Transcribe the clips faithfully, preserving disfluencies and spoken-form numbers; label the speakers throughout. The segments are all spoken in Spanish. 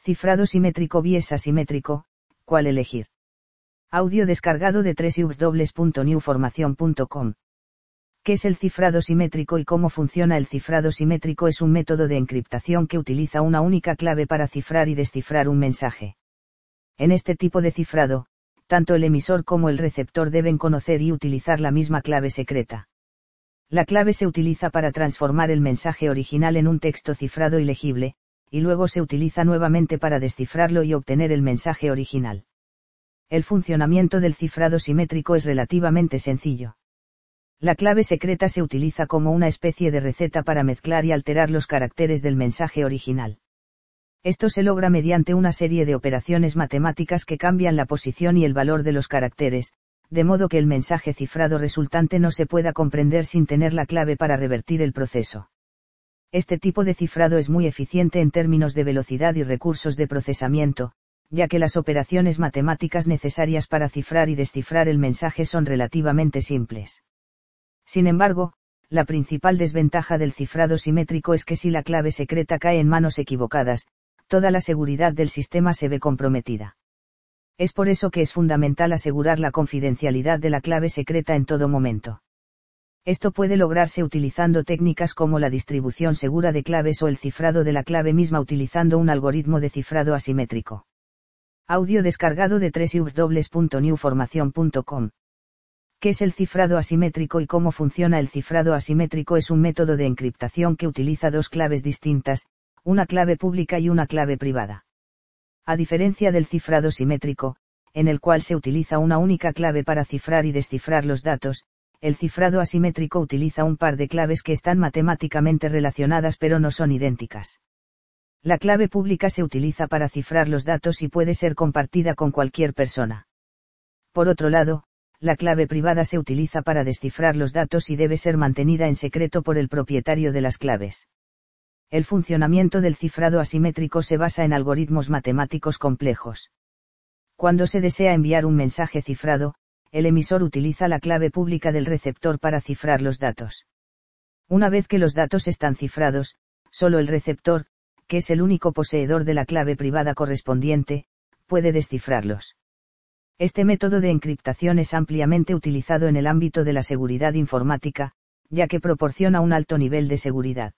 Speaker 1: Cifrado simétrico vs asimétrico, ¿cuál elegir? Audio descargado de doble u doble u doble u punto new formación punto com. ¿Qué es el cifrado simétrico y cómo funciona? El cifrado simétrico es un método de encriptación que utiliza una única clave para cifrar y descifrar un mensaje. En este tipo de cifrado, tanto el emisor como el receptor deben conocer y utilizar la misma clave secreta. La clave se utiliza para transformar el mensaje original en un texto cifrado y legible, y luego se utiliza nuevamente para descifrarlo y obtener el mensaje original. El funcionamiento del cifrado simétrico es relativamente sencillo. La clave secreta se utiliza como una especie de receta para mezclar y alterar los caracteres del mensaje original. Esto se logra mediante una serie de operaciones matemáticas que cambian la posición y el valor de los caracteres, de modo que el mensaje cifrado resultante no se pueda comprender sin tener la clave para revertir el proceso. Este tipo de cifrado es muy eficiente en términos de velocidad y recursos de procesamiento, ya que las operaciones matemáticas necesarias para cifrar y descifrar el mensaje son relativamente simples. Sin embargo, la principal desventaja del cifrado simétrico es que si la clave secreta cae en manos equivocadas, toda la seguridad del sistema se ve comprometida. Es por eso que es fundamental asegurar la confidencialidad de la clave secreta en todo momento. Esto puede lograrse utilizando técnicas como la distribución segura de claves o el cifrado de la clave misma utilizando un algoritmo de cifrado asimétrico. Audio descargado de doble u doble u doble u punto new formación punto com. ¿Qué es el cifrado asimétrico y cómo funciona? El cifrado asimétrico es un método de encriptación que utiliza dos claves distintas, una clave pública y una clave privada. A diferencia del cifrado simétrico, en el cual se utiliza una única clave para cifrar y descifrar los datos, el cifrado asimétrico utiliza un par de claves que están matemáticamente relacionadas pero no son idénticas. La clave pública se utiliza para cifrar los datos y puede ser compartida con cualquier persona. Por otro lado, la clave privada se utiliza para descifrar los datos y debe ser mantenida en secreto por el propietario de las claves. El funcionamiento del cifrado asimétrico se basa en algoritmos matemáticos complejos. Cuando se desea enviar un mensaje cifrado, el emisor utiliza la clave pública del receptor para cifrar los datos. Una vez que los datos están cifrados, solo el receptor, que es el único poseedor de la clave privada correspondiente, puede descifrarlos. Este método de encriptación es ampliamente utilizado en el ámbito de la seguridad informática, ya que proporciona un alto nivel de seguridad.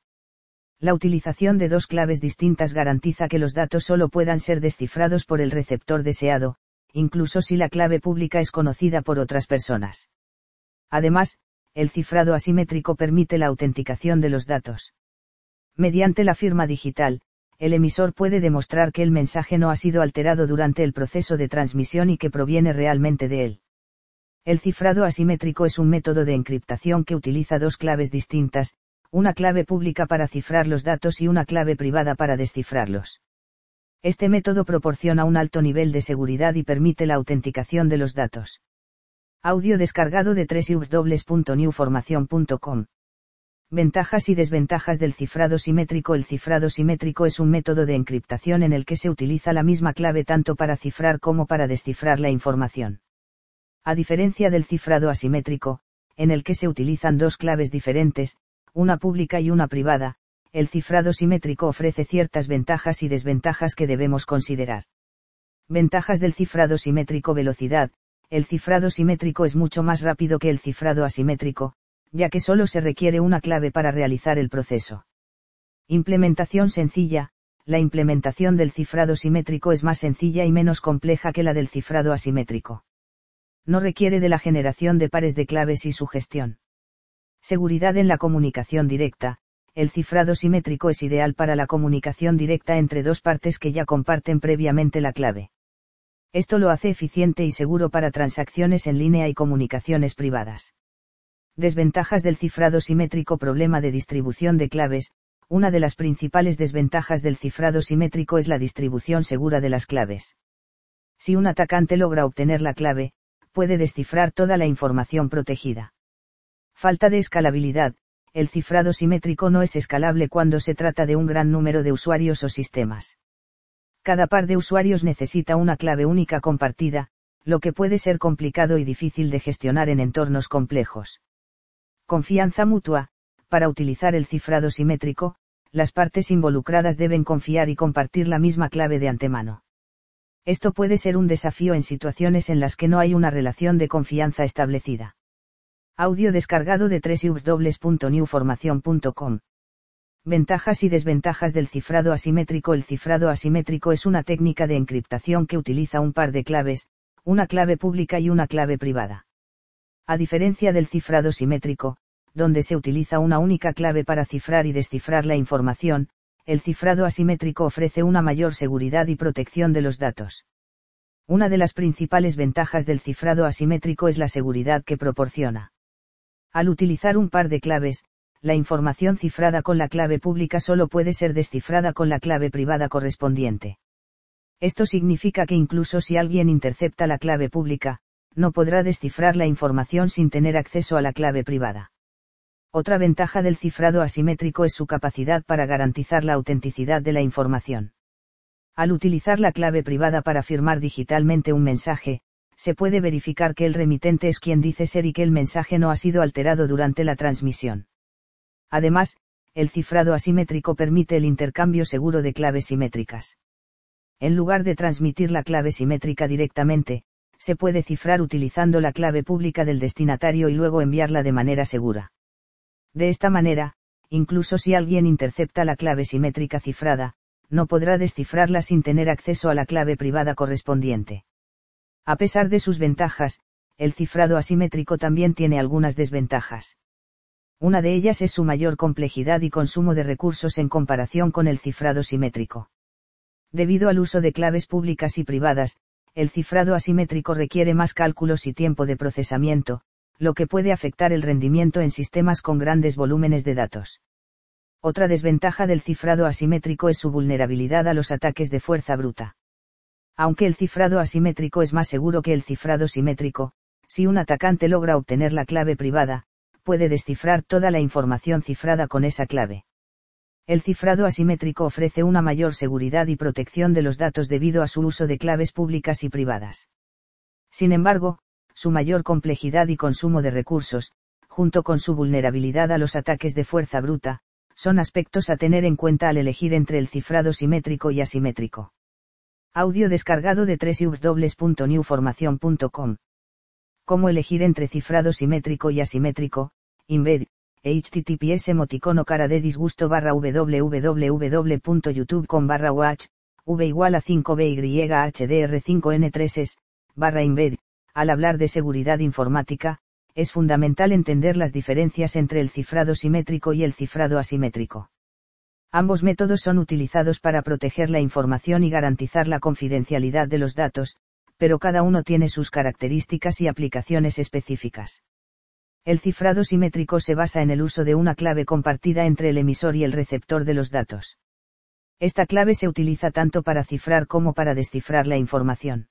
Speaker 1: La utilización de dos claves distintas garantiza que los datos solo puedan ser descifrados por el receptor deseado, incluso si la clave pública es conocida por otras personas. Además, el cifrado asimétrico permite la autenticación de los datos. Mediante la firma digital, el emisor puede demostrar que el mensaje no ha sido alterado durante el proceso de transmisión y que proviene realmente de él. El cifrado asimétrico es un método de encriptación que utiliza dos claves distintas, una clave pública para cifrar los datos y una clave privada para descifrarlos. Este método proporciona un alto nivel de seguridad y permite la autenticación de los datos. Audio descargado de doble u doble u doble u punto new formación punto com. Ventajas y desventajas del cifrado simétrico. El cifrado simétrico es un método de encriptación en el que se utiliza la misma clave tanto para cifrar como para descifrar la información. A diferencia del cifrado asimétrico, en el que se utilizan dos claves diferentes, una pública y una privada, el cifrado simétrico ofrece ciertas ventajas y desventajas que debemos considerar. Ventajas del cifrado simétrico. Velocidad. El cifrado simétrico es mucho más rápido que el cifrado asimétrico, ya que solo se requiere una clave para realizar el proceso. Implementación sencilla. La implementación del cifrado simétrico es más sencilla y menos compleja que la del cifrado asimétrico. No requiere de la generación de pares de claves y su gestión. Seguridad en la comunicación directa. El cifrado simétrico es ideal para la comunicación directa entre dos partes que ya comparten previamente la clave. Esto lo hace eficiente y seguro para transacciones en línea y comunicaciones privadas. Desventajas del cifrado simétrico. Problema de distribución de claves. Una de las principales desventajas del cifrado simétrico es la distribución segura de las claves. Si un atacante logra obtener la clave, puede descifrar toda la información protegida. Falta de escalabilidad. El cifrado simétrico no es escalable cuando se trata de un gran número de usuarios o sistemas. Cada par de usuarios necesita una clave única compartida, lo que puede ser complicado y difícil de gestionar en entornos complejos. Confianza mutua. Para utilizar el cifrado simétrico, las partes involucradas deben confiar y compartir la misma clave de antemano. Esto puede ser un desafío en situaciones en las que no hay una relación de confianza establecida. Audio descargado de doble u doble u doble u punto new formación punto com. Ventajas y desventajas del cifrado asimétrico. El cifrado asimétrico es una técnica de encriptación que utiliza un par de claves, una clave pública y una clave privada. A diferencia del cifrado simétrico, donde se utiliza una única clave para cifrar y descifrar la información, el cifrado asimétrico ofrece una mayor seguridad y protección de los datos. Una de las principales ventajas del cifrado asimétrico es la seguridad que proporciona. Al utilizar un par de claves, la información cifrada con la clave pública solo puede ser descifrada con la clave privada correspondiente. Esto significa que incluso si alguien intercepta la clave pública, no podrá descifrar la información sin tener acceso a la clave privada. Otra ventaja del cifrado asimétrico es su capacidad para garantizar la autenticidad de la información. Al utilizar la clave privada para firmar digitalmente un mensaje, se puede verificar que el remitente es quien dice ser y que el mensaje no ha sido alterado durante la transmisión. Además, el cifrado asimétrico permite el intercambio seguro de claves simétricas. En lugar de transmitir la clave simétrica directamente, se puede cifrar utilizando la clave pública del destinatario y luego enviarla de manera segura. De esta manera, incluso si alguien intercepta la clave simétrica cifrada, no podrá descifrarla sin tener acceso a la clave privada correspondiente. A pesar de sus ventajas, el cifrado asimétrico también tiene algunas desventajas. Una de ellas es su mayor complejidad y consumo de recursos en comparación con el cifrado simétrico. Debido al uso de claves públicas y privadas, el cifrado asimétrico requiere más cálculos y tiempo de procesamiento, lo que puede afectar el rendimiento en sistemas con grandes volúmenes de datos. Otra desventaja del cifrado asimétrico es su vulnerabilidad a los ataques de fuerza bruta. Aunque el cifrado asimétrico es más seguro que el cifrado simétrico, si un atacante logra obtener la clave privada, puede descifrar toda la información cifrada con esa clave. El cifrado asimétrico ofrece una mayor seguridad y protección de los datos debido a su uso de claves públicas y privadas. Sin embargo, su mayor complejidad y consumo de recursos, junto con su vulnerabilidad a los ataques de fuerza bruta, son aspectos a tener en cuenta al elegir entre el cifrado simétrico y asimétrico. Audio descargado de doble u doble u doble u punto new formación punto com. ¿Cómo elegir entre cifrado simétrico y asimétrico? Embed, https emoticono cara de disgusto barra www.youtube.com barra watch, v igual a cinco b y h d r cinco n tres s, barra embed. Al hablar de seguridad informática, es fundamental entender las diferencias entre el cifrado simétrico y el cifrado asimétrico. Ambos métodos son utilizados para proteger la información y garantizar la confidencialidad de los datos, pero cada uno tiene sus características y aplicaciones específicas. El cifrado simétrico se basa en el uso de una clave compartida entre el emisor y el receptor de los datos. Esta clave se utiliza tanto para cifrar como para descifrar la información.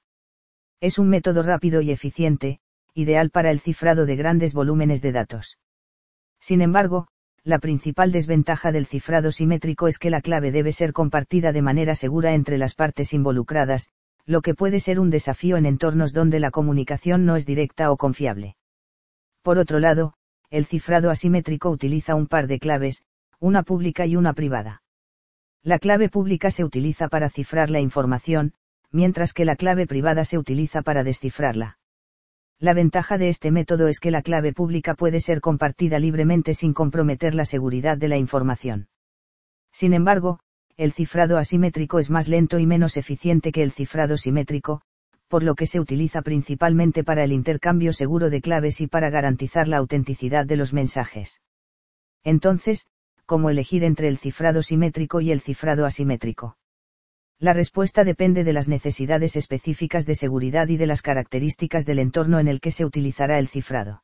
Speaker 1: Es un método rápido y eficiente, ideal para el cifrado de grandes volúmenes de datos. Sin embargo, la principal desventaja del cifrado simétrico es que la clave debe ser compartida de manera segura entre las partes involucradas, lo que puede ser un desafío en entornos donde la comunicación no es directa o confiable. Por otro lado, el cifrado asimétrico utiliza un par de claves, una pública y una privada. La clave pública se utiliza para cifrar la información, mientras que la clave privada se utiliza para descifrarla. La ventaja de este método es que la clave pública puede ser compartida libremente sin comprometer la seguridad de la información. Sin embargo, el cifrado asimétrico es más lento y menos eficiente que el cifrado simétrico, por lo que se utiliza principalmente para el intercambio seguro de claves y para garantizar la autenticidad de los mensajes. Entonces, ¿cómo elegir entre el cifrado simétrico y el cifrado asimétrico? La respuesta depende de las necesidades específicas de seguridad y de las características del entorno en el que se utilizará el cifrado.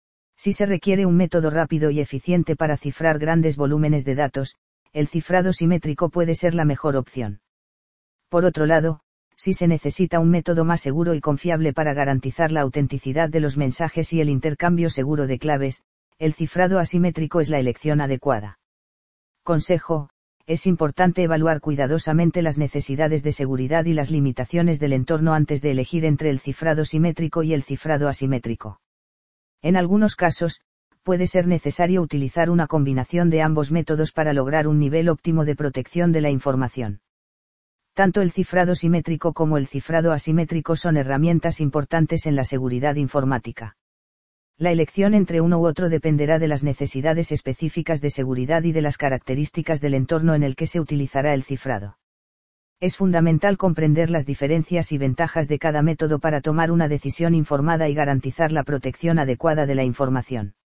Speaker 1: Si se requiere un método rápido y eficiente para cifrar grandes volúmenes de datos, el cifrado simétrico puede ser la mejor opción. Por otro lado, si se necesita un método más seguro y confiable para garantizar la autenticidad de los mensajes y el intercambio seguro de claves, el cifrado asimétrico es la elección adecuada. Consejo: es importante evaluar cuidadosamente las necesidades de seguridad y las limitaciones del entorno antes de elegir entre el cifrado simétrico y el cifrado asimétrico. En algunos casos, puede ser necesario utilizar una combinación de ambos métodos para lograr un nivel óptimo de protección de la información. Tanto el cifrado simétrico como el cifrado asimétrico son herramientas importantes en la seguridad informática. La elección entre uno u otro dependerá de las necesidades específicas de seguridad y de las características del entorno en el que se utilizará el cifrado. Es fundamental comprender las diferencias y ventajas de cada método para tomar una decisión informada y garantizar la protección adecuada de la información.